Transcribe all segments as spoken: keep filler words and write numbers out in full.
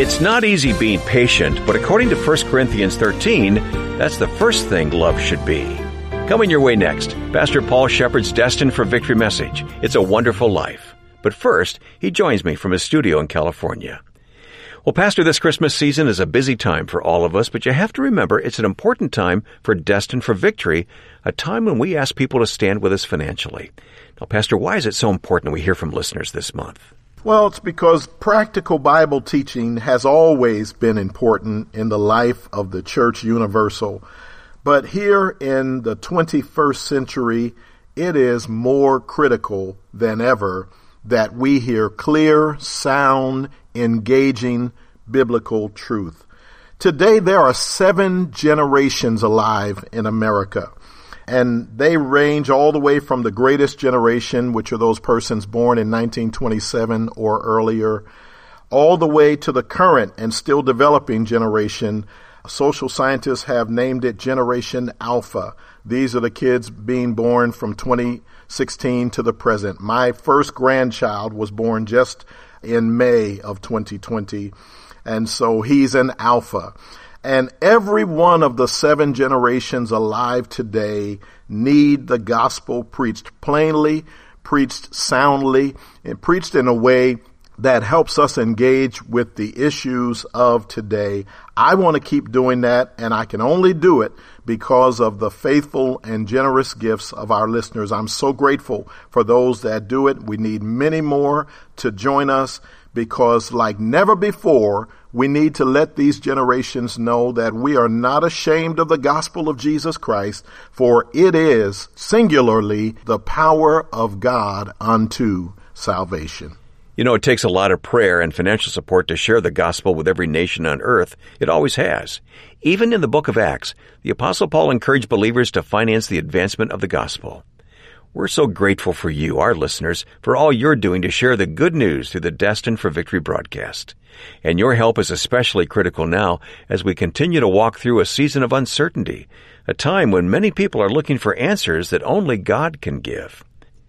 It's not easy being patient, but according to First Corinthians thirteen, that's the first thing love should be. Coming your way next, Pastor Paul Shepherd's Destined for Victory message. It's a Wonderful Life. But first, he joins me from his studio in California. Well, Pastor, this Christmas season is a busy time for all of us, but you have to remember it's an important time for Destined for Victory, a time when we ask people to stand with us financially. Now, Pastor, why is it so important we hear from listeners this month? Well, it's because practical Bible teaching has always been important in the life of the Church Universal. But here in the twenty-first century, it is more critical than ever that we hear clear, sound, engaging biblical truth. Today, there are seven generations alive in America. And they range all the way from the greatest generation, which are those persons born in nineteen twenty-seven or earlier, all the way to the current and still developing generation. Social scientists have named it Generation Alpha. These are the kids being born from twenty sixteen to the present. My first grandchild was born just in May of twenty twenty, and so he's an alpha. And every one of the seven generations alive today need the gospel preached plainly, preached soundly, and preached in a way that helps us engage with the issues of today. I want to keep doing that, and I can only do it because of the faithful and generous gifts of our listeners. I'm so grateful for those that do it. We need many more to join us because, like never before, we need to let these generations know that we are not ashamed of the gospel of Jesus Christ, for it is singularly the power of God unto salvation. You know, it takes a lot of prayer and financial support to share the gospel with every nation on earth. It always has. Even in the book of Acts, the Apostle Paul encouraged believers to finance the advancement of the gospel. We're so grateful for you, our listeners, for all you're doing to share the good news through the Destined for Victory broadcast. And your help is especially critical now as we continue to walk through a season of uncertainty, a time when many people are looking for answers that only God can give.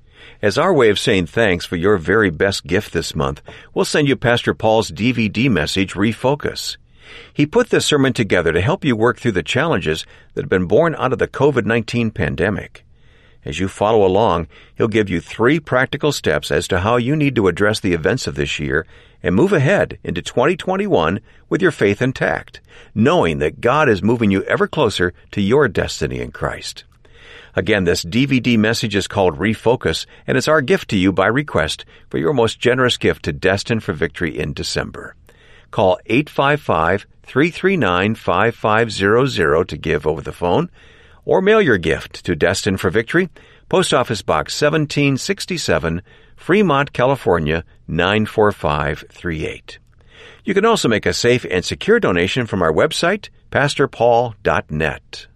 As our way of saying thanks for your very best gift this month, we'll send you Pastor Paul's D V D message, Refocus. He put this sermon together to help you work through the challenges that have been born out of the covid nineteen pandemic. As you follow along, he'll give you three practical steps as to how you need to address the events of this year and move ahead into twenty twenty-one with your faith intact, knowing that God is moving you ever closer to your destiny in Christ. Again, this D V D message is called Refocus, and it's our gift to you by request for your most generous gift to Destined for Victory in December. Call eight five five, three three nine, five five zero zero to give over the phone, or mail your gift to Destined for Victory, Post Office Box seventeen sixty-seven, Fremont, California, nine four five three eight. You can also make a safe and secure donation from our website, pastor paul dot net.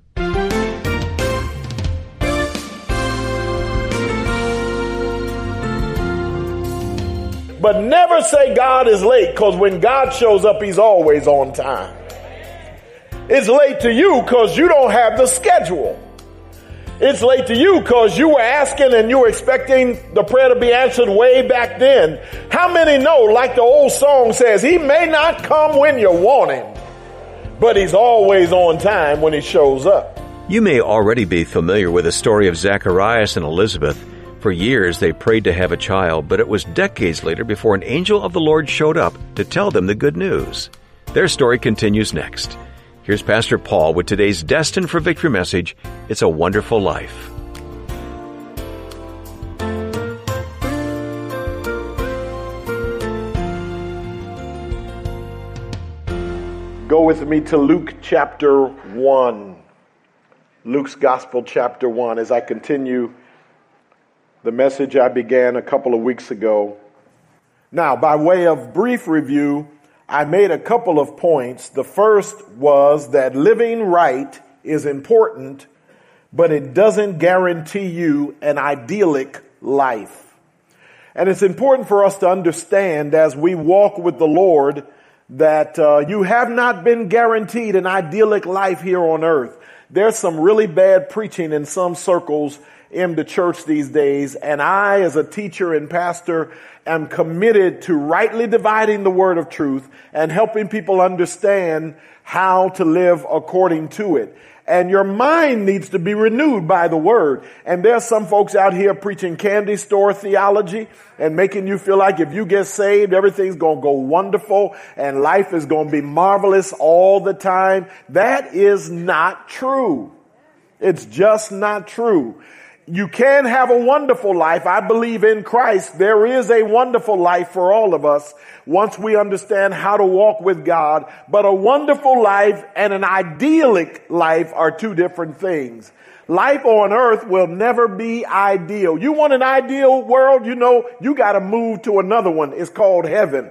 But never say God is late, because when God shows up, he's always on time. It's late to you because you don't have the schedule. It's late to you because you were asking and you were expecting the prayer to be answered way back then. How many know, like the old song says, he may not come when you want him, but he's always on time when he shows up. You may already be familiar with the story of Zacharias and Elizabeth. For years, they prayed to have a child, but it was decades later before an angel of the Lord showed up to tell them the good news. Their story continues next. Here's Pastor Paul with today's Destined for Victory message, It's a Wonderful Life. Go with me to Luke chapter one. Luke's Gospel chapter one, as I continue the message I began a couple of weeks ago. Now, by way of brief review, I made a couple of points. The first was that living right is important, but it doesn't guarantee you an idyllic life. And it's important for us to understand as we walk with the Lord that uh, you have not been guaranteed an idyllic life here on earth. There's some really bad preaching in some circles in the church these days, and I, as a teacher and pastor, am committed to rightly dividing the word of truth and helping people understand how to live according to it. And your mind needs to be renewed by the word. And there's some folks out here preaching candy store theology and making you feel like if you get saved, everything's going to go wonderful and life is going to be marvelous all the time. That is not true. It's just not true. You can have a wonderful life. I believe in Christ. There is a wonderful life for all of us once we understand how to walk with God. But a wonderful life and an idyllic life are two different things. Life on earth will never be ideal. You want an ideal world? You know, you got to move to another one. It's called heaven.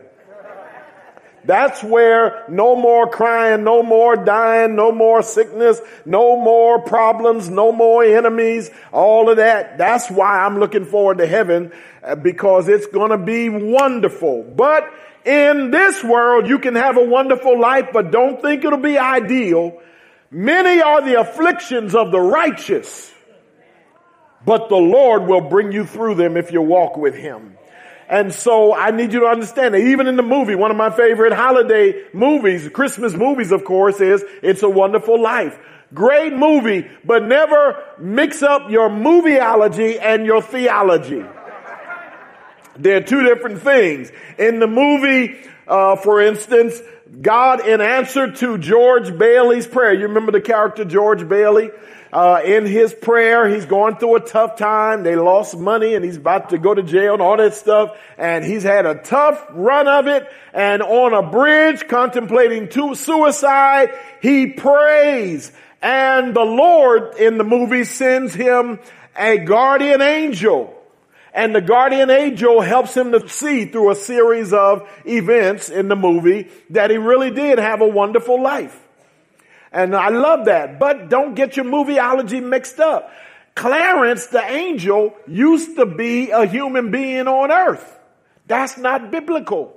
That's where no more crying, no more dying, no more sickness, no more problems, no more enemies, all of that. That's why I'm looking forward to heaven, because it's going to be wonderful. But in this world, you can have a wonderful life, but don't think it'll be ideal. Many are the afflictions of the righteous, but the Lord will bring you through them if you walk with him. And so I need you to understand that even in the movie, one of my favorite holiday movies, Christmas movies, of course, is It's a Wonderful Life. Great movie, but never mix up your movieology and your theology. They're two different things. In the movie, uh, for instance, God, in answer to George Bailey's prayer, you remember the character George Bailey? Uh, in his prayer, he's going through a tough time. They lost money and he's about to go to jail and all that stuff. And he's had a tough run of it. And on a bridge contemplating to suicide, he prays. And the Lord in the movie sends him a guardian angel. And the guardian angel helps him to see through a series of events in the movie that he really did have a wonderful life. And I love that. But don't get your movieology mixed up. Clarence, the angel, used to be a human being on earth. That's not biblical.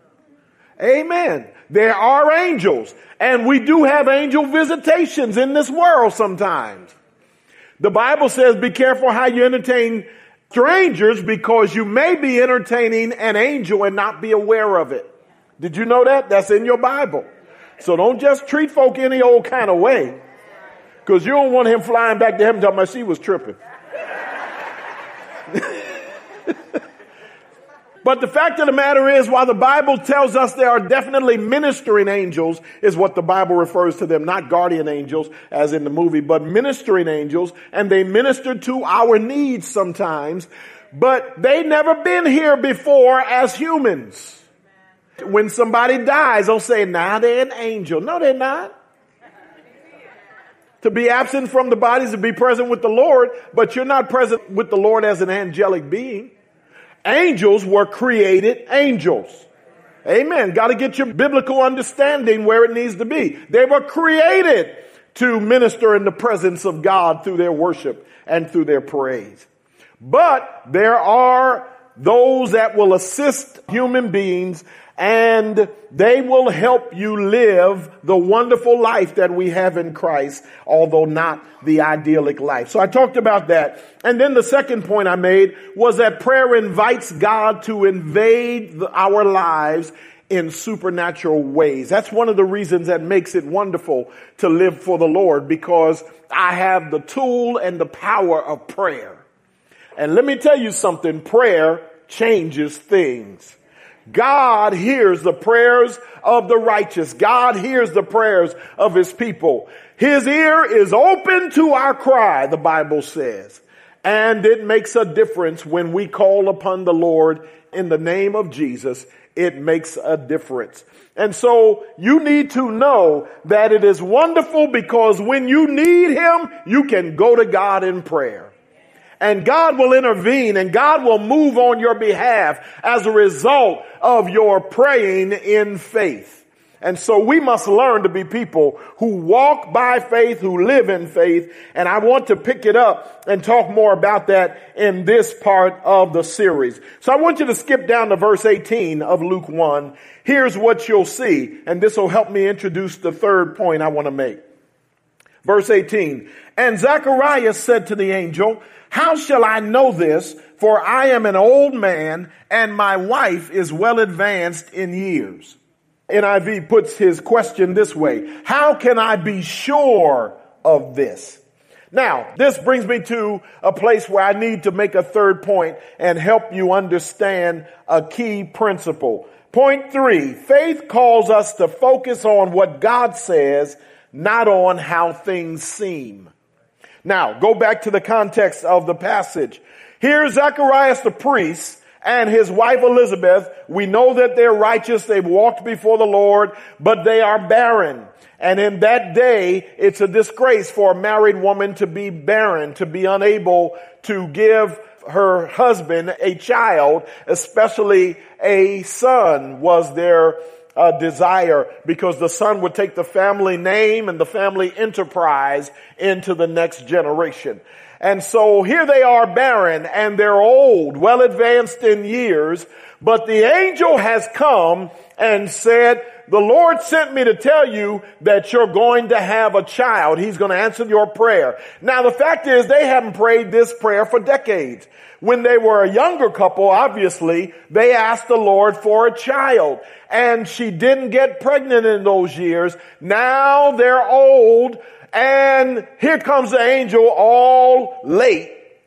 Amen. There are angels. And we do have angel visitations in this world sometimes. The Bible says be careful how you entertain strangers, because you may be entertaining an angel and not be aware of it. Did you know that? That's in your Bible. So don't just treat folk any old kind of way, because you don't want him flying back to heaven talking about she was tripping. But the fact of the matter is, while the Bible tells us there are definitely ministering angels, is what the Bible refers to them, not guardian angels as in the movie, but ministering angels, and they minister to our needs sometimes, but they never been here before as humans. When somebody dies, they'll say, now they're an angel. No, they're not. To be absent from the body is to be present with the Lord, but you're not present with the Lord as an angelic being. Angels were created angels. Amen. Got to get your biblical understanding where it needs to be. They were created to minister in the presence of God through their worship and through their praise. But there are those that will assist human beings, and they will help you live the wonderful life that we have in Christ, although not the idyllic life. So I talked about that. And then the second point I made was that prayer invites God to invade the, our lives in supernatural ways. That's one of the reasons that makes it wonderful to live for the Lord, because I have the tool and the power of prayer. And let me tell you something, prayer changes things. God hears the prayers of the righteous. God hears the prayers of his people. His ear is open to our cry, the Bible says. And it makes a difference when we call upon the Lord in the name of Jesus. It makes a difference. And so you need to know that it is wonderful, because when you need him, you can go to God in prayer. And God will intervene, and God will move on your behalf as a result of your praying in faith. And so we must learn to be people who walk by faith, who live in faith. And I want to pick it up and talk more about that in this part of the series. So I want you to skip down to verse eighteen of Luke one. Here's what you'll see, and this will help me introduce the third point I want to make. Verse eighteen, and Zacharias said to the angel, how shall I know this? For I am an old man, and my wife is well advanced in years. N I V puts his question this way. How can I be sure of this? Now, this brings me to a place where I need to make a third point and help you understand a key principle. Point three, faith calls us to focus on what God says, not on how things seem. Now, go back to the context of the passage. Here's Zacharias the priest and his wife Elizabeth. We know that they're righteous. They've walked before the Lord, but they are barren. And in that day, it's a disgrace for a married woman to be barren, to be unable to give her husband a child, especially a son was their uh, desire, because the son would take the family name and the family enterprise into the next generation. And so here they are barren and they're old, well advanced in years, but the angel has come and said, the Lord sent me to tell you that you're going to have a child. He's going to answer your prayer. Now the fact is they haven't prayed this prayer for decades. When they were a younger couple, obviously, they asked the Lord for a child, and she didn't get pregnant in those years. Now they're old, and here comes the angel all late.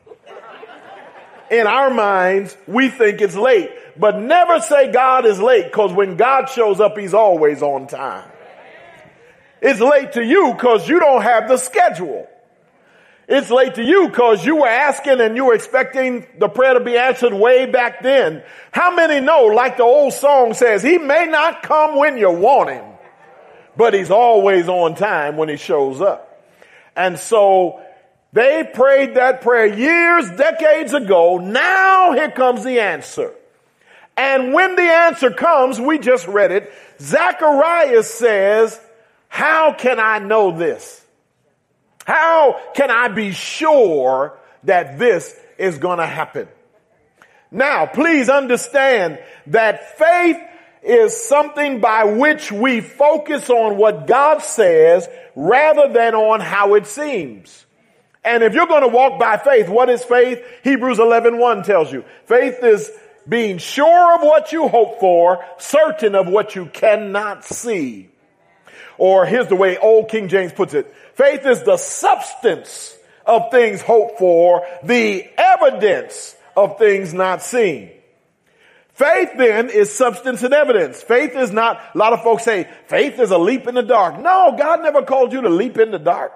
In our minds, we think it's late. But never say God is late, because when God shows up, he's always on time. It's late to you because you don't have the schedule. It's late to you because you were asking and you were expecting the prayer to be answered way back then. How many know, like the old song says, he may not come when you want him, but he's always on time when he shows up. And so they prayed that prayer years, decades ago. Now here comes the answer. And when the answer comes, we just read it, Zacharias says, how can I know this? How can I be sure that this is going to happen? Now, please understand that faith is something by which we focus on what God says rather than on how it seems. And if you're going to walk by faith, what is faith? Hebrews eleven one tells you. Faith is being sure of what you hope for, certain of what you cannot see. Or here's the way Old King James puts it. Faith is the substance of things hoped for, the evidence of things not seen. Faith then is substance and evidence. Faith is not, a lot of folks say, faith is a leap in the dark. No, God never called you to leap in the dark.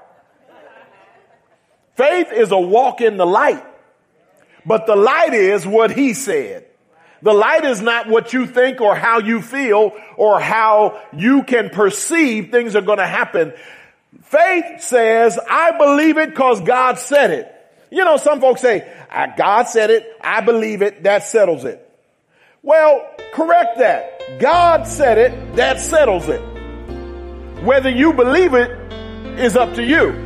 Faith is a walk in the light. But the light is what he said. The light is not what you think or how you feel or how you can perceive things are going to happen. Faith says, I believe it because God said it. You know, some folks say, God said it, I believe it, that settles it. Well, correct that. God said it, that settles it. Whether you believe it is up to you.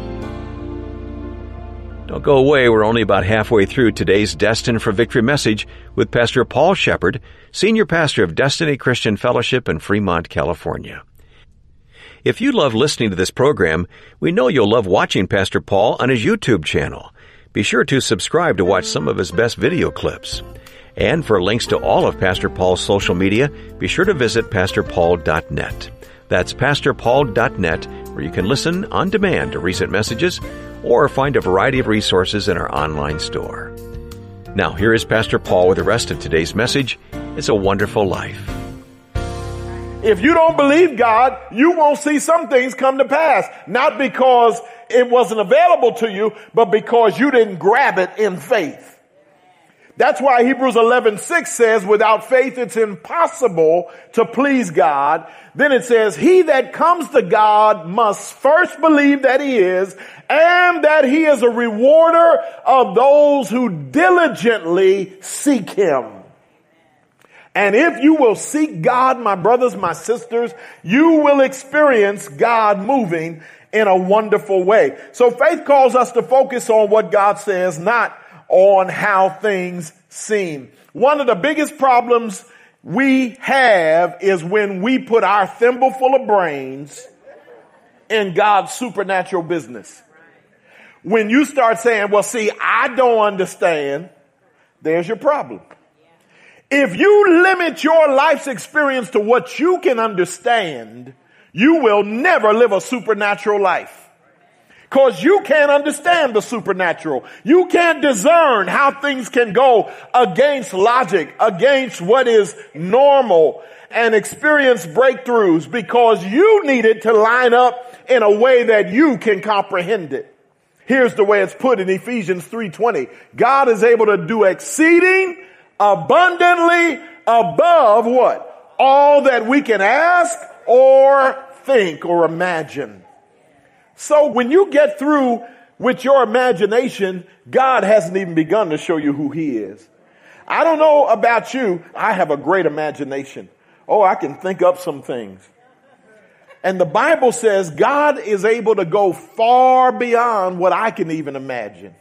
Don't go away. We're only about halfway through today's Destined for Victory message with Pastor Paul Shepard, Senior Pastor of Destiny Christian Fellowship in Fremont, California. If you love listening to this program, we know you'll love watching Pastor Paul on his YouTube channel. Be sure to subscribe to watch some of his best video clips. And for links to all of Pastor Paul's social media, be sure to visit pastor paul dot net. That's pastor paul dot net, where you can listen on demand to recent messages or find a variety of resources in our online store. Now, here is Pastor Paul with the rest of today's message. It's a Wonderful Life. If you don't believe God, you won't see some things come to pass. Not because it wasn't available to you, but because you didn't grab it in faith. That's why Hebrews eleven six says, without faith it's impossible to please God. Then it says, he that comes to God must first believe that he is, and that he is a rewarder of those who diligently seek him. And if you will seek God, my brothers, my sisters, you will experience God moving in a wonderful way. So faith calls us to focus on what God says, not on how things seem. One of the biggest problems we have is when we put our thimble full of brains in God's supernatural business. When you start saying, well, see, I don't understand, there's your problem. If you limit your life's experience to what you can understand, you will never live a supernatural life. Because you can't understand the supernatural. You can't discern how things can go against logic, against what is normal, and experience breakthroughs because you need it to line up in a way that you can comprehend it. Here's the way it's put in Ephesians three twenty. God is able to do exceeding abundantly above what? All that we can ask or think or imagine. So when you get through with your imagination, God hasn't even begun to show you who he is. I don't know about you. I have a great imagination. Oh, I can think up some things. And the Bible says God is able to go far beyond what I can even imagine.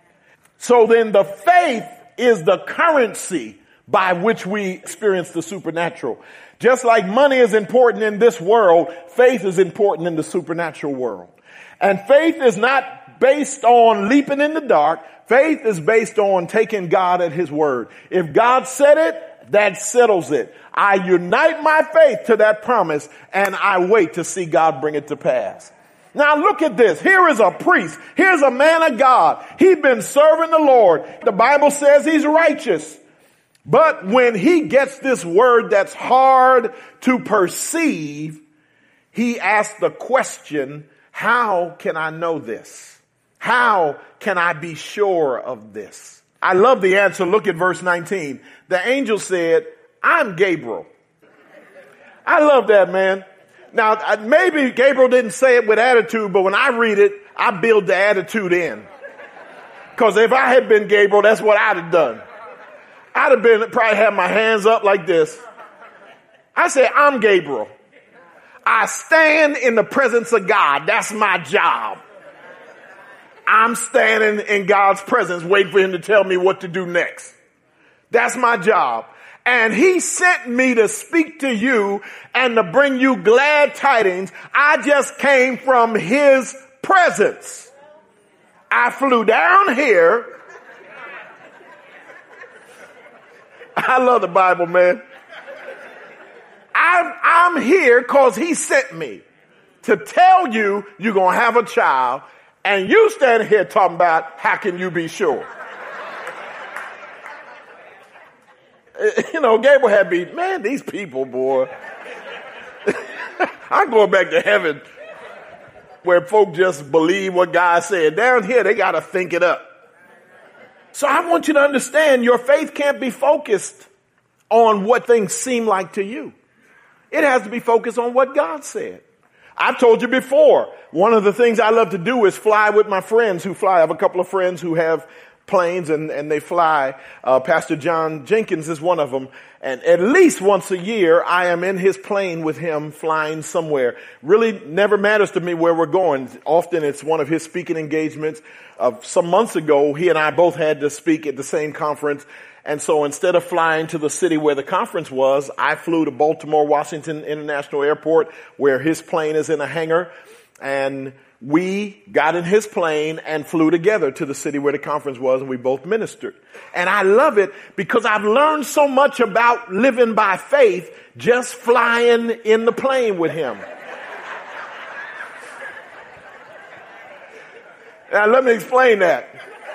So then the faith is the currency by which we experience the supernatural. Just like money is important in this world, faith is important in the supernatural world. And faith is not based on leaping in the dark. Faith is based on taking God at his word. If God said it, that settles it. I unite my faith to that promise and I wait to see God bring it to pass. Now look at this. Here is a priest. Here's a man of God. He's been serving the Lord. The Bible says he's righteous. But when he gets this word that's hard to perceive, he asks the question, how can I know this? How can I be sure of this? I love the answer. Look at verse nineteen. The angel said, I'm Gabriel. I love that, man. Now, maybe Gabriel didn't say it with attitude, but when I read it, I build the attitude in. Because if I had been Gabriel, that's what I'd have done. I'd have been, probably had my hands up like this. I said, I'm Gabriel. I stand in the presence of God. That's my job. I'm standing in God's presence, waiting for him to tell me what to do next. That's my job. And he sent me to speak to you and to bring you glad tidings. I just came from his presence. I flew down here. I love the Bible, man. I'm, I'm here because he sent me to tell you you're going to have a child, and you standing here talking about how can you be sure? You know, Gabriel had be, man, these people, boy. I'm going back to heaven where folk just believe what God said. Down here, they got to think it up. So I want you to understand your faith can't be focused on what things seem like to you. It has to be focused on what God said. I've told you before, one of the things I love to do is fly with my friends who fly. I have a couple of friends who have planes and, and they fly. Uh, Pastor John Jenkins is one of them. And at least once a year, I am in his plane with him flying somewhere. Really never matters to me where we're going. Often it's one of his speaking engagements. Uh, some months ago, he and I both had to speak at the same conference. And so instead of flying to the city where the conference was, I flew to Baltimore Washington International Airport where his plane is in a hangar. And we got in his plane and flew together to the city where the conference was, and we both ministered. And I love it because I've learned so much about living by faith just flying in the plane with him. Now let me explain that.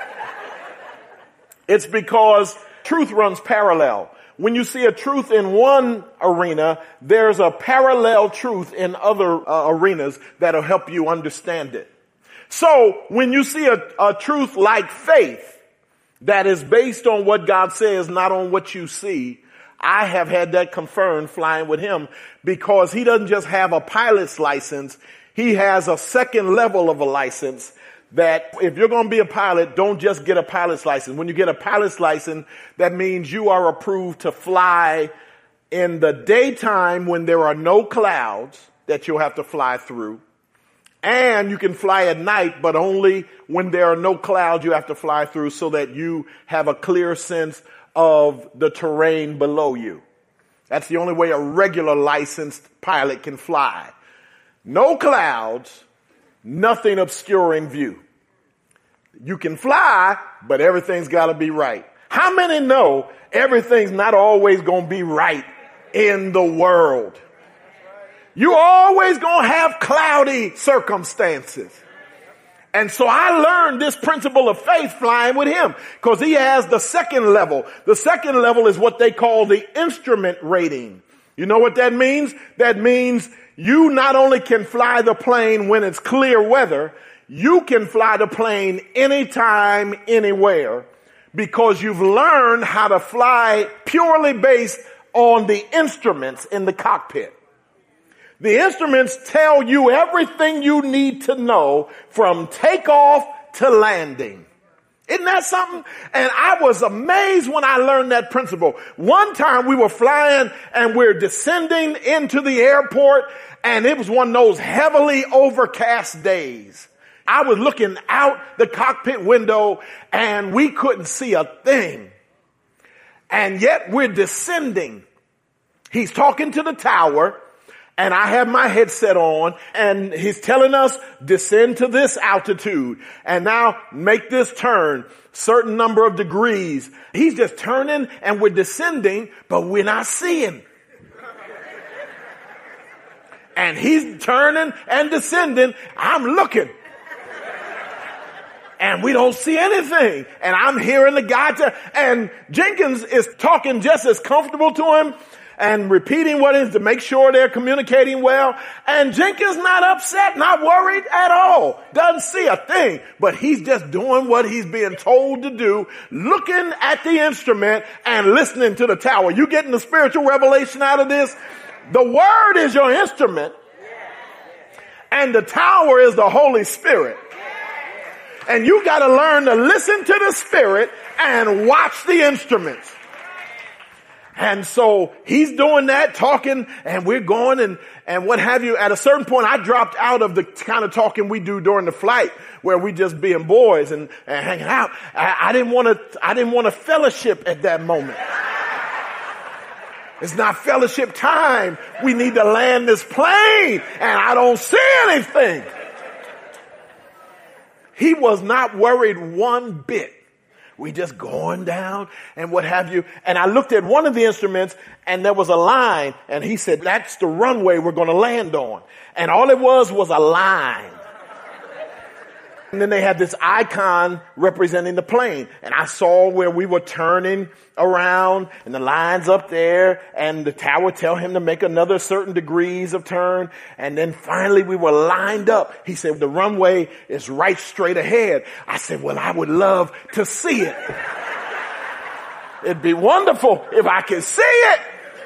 It's because truth runs parallel. When you see a truth in one arena, there's a parallel truth in other uh, arenas that'll help you understand it. So when you see a, a truth like faith that is based on what God says, not on what you see, I have had that confirmed flying with him because he doesn't just have a pilot's license. He has a second level of a license that if you're going to be a pilot, don't just get a pilot's license. When you get a pilot's license, that means you are approved to fly in the daytime when there are no clouds that you'll have to fly through. And you can fly at night, but only when there are no clouds you have to fly through so that you have a clear sense of the terrain below you. That's the only way a regular licensed pilot can fly. No clouds, nothing obscuring view. You can fly, but everything's got to be right. How many know everything's not always going to be right in the world? You're always going to have cloudy circumstances. And so I learned this principle of faith flying with him because he has the second level. The second level is what they call the instrument rating. You know what that means? That means you not only can fly the plane when it's clear weather, you can fly the plane anytime, anywhere, because you've learned how to fly purely based on the instruments in the cockpit. The instruments tell you everything you need to know from takeoff to landing. Isn't that something? And I was amazed when I learned that principle. One time we were flying and we're descending into the airport, and it was one of those heavily overcast days. I was looking out the cockpit window and we couldn't see a thing. And yet we're descending. He's talking to the tower. And I have my headset on and he's telling us descend to this altitude and now make this turn certain number of degrees. He's just turning and we're descending, but we're not seeing. And he's turning and descending. I'm looking. And we don't see anything. And I'm hearing the guy to, and Jenkins is talking just as comfortable to him and repeating what is to make sure they're communicating well. And Jenkins not upset, not worried at all. Doesn't see a thing, but he's just doing what he's being told to do, looking at the instrument and listening to the tower. You getting the spiritual revelation out of this? The word is your instrument and the tower is the Holy Spirit. And you got to learn to listen to the Spirit and watch the instruments. And so he's doing that, talking, and we're going and, and what have you. At a certain point, I dropped out of the kind of talking we do during the flight where we just being boys and, and hanging out. I, I didn't want to, I didn't want to fellowship at that moment. It's not fellowship time. We need to land this plane and I don't see anything. He was not worried one bit. We just going down and what have you. And I looked at one of the instruments and there was a line and he said, that's the runway we're going to land on. And all it was was a line. And then they had this icon representing the plane. And I saw where we were turning around and the line's up there and the tower tell him to make another certain degrees of turn. And then finally we were lined up. He said, the runway is right straight ahead. I said, well, I would love to see it. It'd be wonderful if I could see it.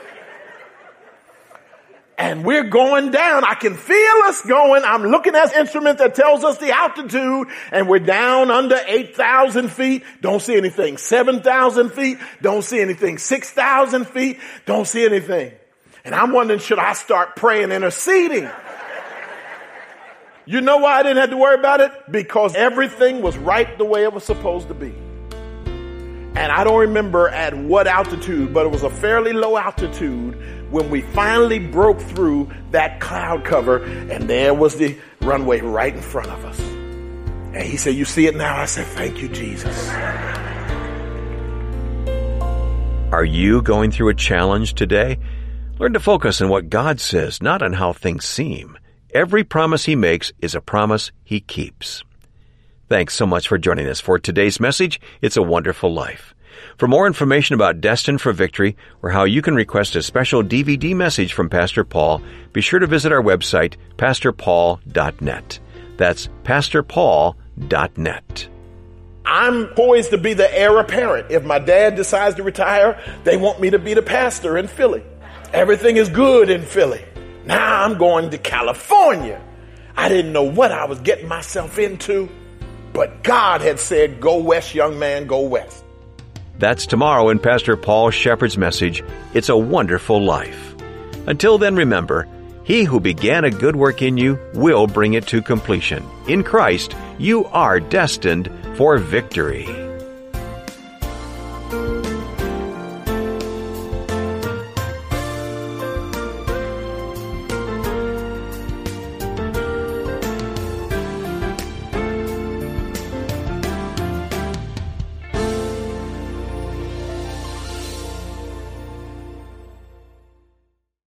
And we're going down. I can feel us going. I'm looking at an instrument that tells us the altitude and we're down under eight thousand feet. Don't see anything. seven thousand feet. Don't see anything. six thousand feet. Don't see anything. And I'm wondering, should I start praying, interceding? You know why I didn't have to worry about it? Because everything was right the way it was supposed to be. And I don't remember at what altitude, but it was a fairly low altitude when we finally broke through that cloud cover and there was the runway right in front of us. And he said, you see it now? I said, thank you, Jesus. Are you going through a challenge today? Learn to focus on what God says, not on how things seem. Every promise he makes is a promise he keeps. Thanks so much for joining us for today's message, It's a Wonderful Life. For more information about Destined for Victory or how you can request a special D V D message from Pastor Paul, be sure to visit our website, pastor paul dot net. That's pastor paul dot net. I'm poised to be the heir apparent. If my dad decides to retire, they want me to be the pastor in Philly. Everything is good in Philly. Now I'm going to California. I didn't know what I was getting myself into, but God had said, go west, young man, go west. That's tomorrow in Pastor Paul Shepherd's message, It's a Wonderful Life. Until then, remember, He who began a good work in you will bring it to completion. In Christ, you are destined for victory.